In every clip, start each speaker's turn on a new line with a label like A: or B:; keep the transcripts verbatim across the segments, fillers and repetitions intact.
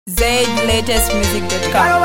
A: Z latest music dot com.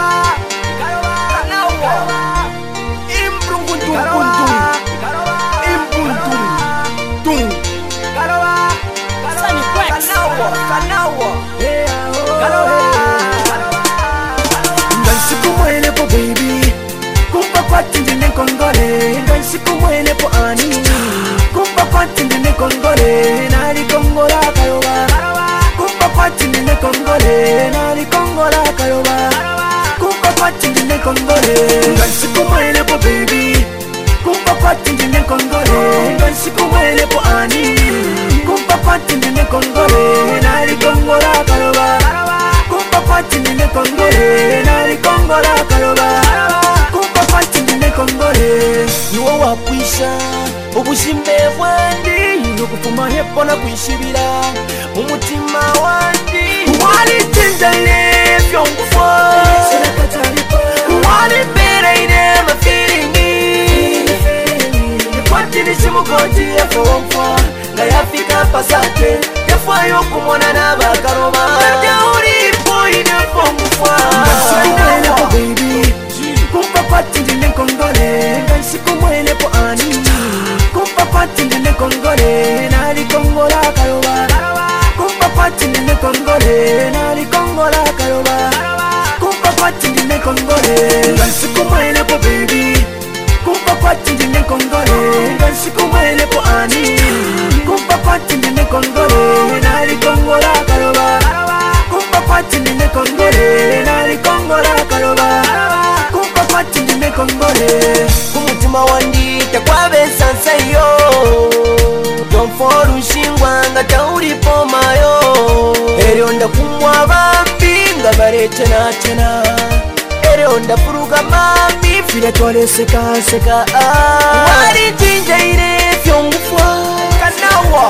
B: Baby, kumpa pati ndine kongole, ndansi kumwele po ani. Kumpa pati ndine kongole, nari kongola kayoba. Kumpa pati ndine kongole, nari kongola kayoba. Kumpa pati ndine kongole, ndansi kumwele po baby. Kumpa pati ndine kongole, ndansi kumwele po ani. Kumpa pati ndine kongole, nari kongola kayoba. Kumpa pati ndine kongole, nari kongola kayoba. Kumpa pati ndine kongole, niwo wakwisha ubushimbe bwandi nokufuma hepfo no kwishibira umutima wandi. Wali tinjane vyongufo wali bereine mafiringi kwati nishimukoji yafomfwa nga yafika pasate yafayo kumona nabakaroba uripo inefomfwa. Nasikumwele po baby, kumpa pati ndine kongole, nasikumwele po ani. Kumpa pati ndine kongole, nari kongola kayoba. Kumpa pati ndine kongole, nari kongola kayoba. Kumpa pati ndine kongole, nasikumwele po baby. Kumpa pati ndine kongole, nasikumwele po ani. Kumpa pati ndine kongole, nari kongola kayoba. Kumpa pati ndine kongole, nari kongola kayoba. Kumpa pati ndine kongole, kumutima wandi takwabesa nsayo. Tomforu nshingwa nga tauripo mayo. Eryo ndakumwa bambi nga baretena tena. Eryo ndafuruga mami file twale seka seka. Wali tinjaire vyongufwa kanawa.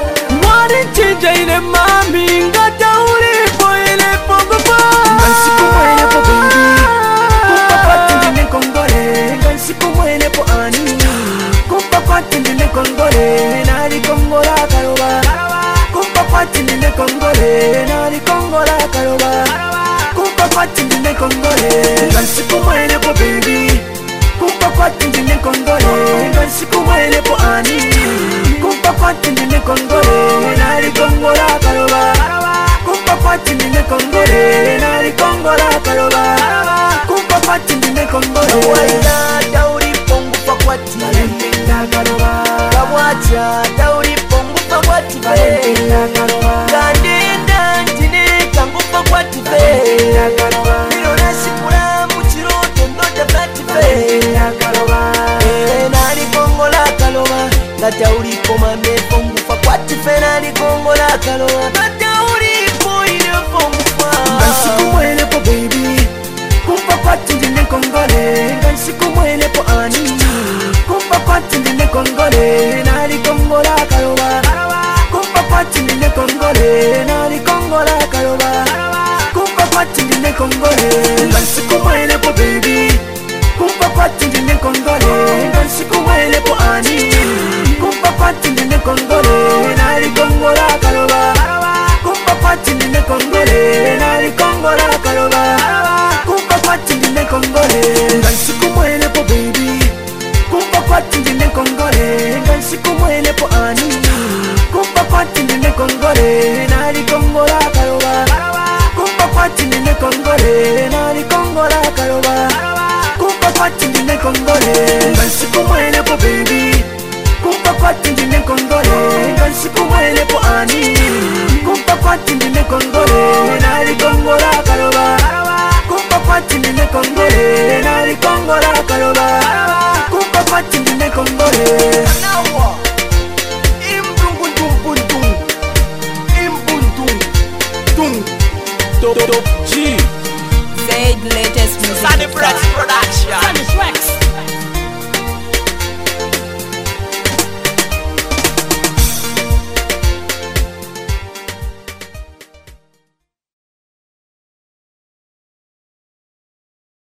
B: Wali tinjaire mami nga tauripo ile pogofwa. Ngansikumwele po baby, kumpa pati ndine kongole, ngansikumwele po ani. Kumpa pati ndine kongole, nari kongola kayoba. Kumpa pati ndine kongole, nari kongola kayoba. Kumpa pati ndine kongole, ngansikumwele po baby. Kumpa pati ndine kongole, ngansikumwele po ani. Kumpa pati ndine kongole, nari kongola kayoba. Kumpa pati ndine kongole, nari kongola kayoba. Kumpa pati ndine kongole, waila dauri pongu pa kwati valentela kayoba. Kawacha dauri pongu pa kwati valentela kayoba. Kandenda ntine kangu pa kwati valentela kayoba. Miro nashikula muchiroto ndoda pati valentela kayoba. Eh nari kongola kayoba. Ngata uripo mame pongu pa kwati fe nari kongola kayoba. Ngata uripo ile pongu pa. Ngansikumwele po baby, kumpa pati ndine kongole, ngansikumwele po ani. Kumpa pati ndine kongole, nari kongola kayoba. Kumpa pati ndine kongole, nari kongola kayoba. Kumpa pati ndine kongole, ngansikumwele po baby. Kumpa pati ndine kongole, ngansikumwele po ani. Kumpa pati ndine kongole, nari kongola kayoba. Kumpa pati ndine kongole, nari kongola kayoba. Kumpa pati ndine kongole, ngansikumwele po baby. Kumpa pati ndine kongole, ngansikumwele po ani. Kumpa pati ndine kongole, nari kongola kayoba. Kumpa pati ndine kongole, nari kongola kayoba. Kumpa pati ndine kongole, ngansikumwele po baby. Kumpa pati ndine kongole, ngansikumwele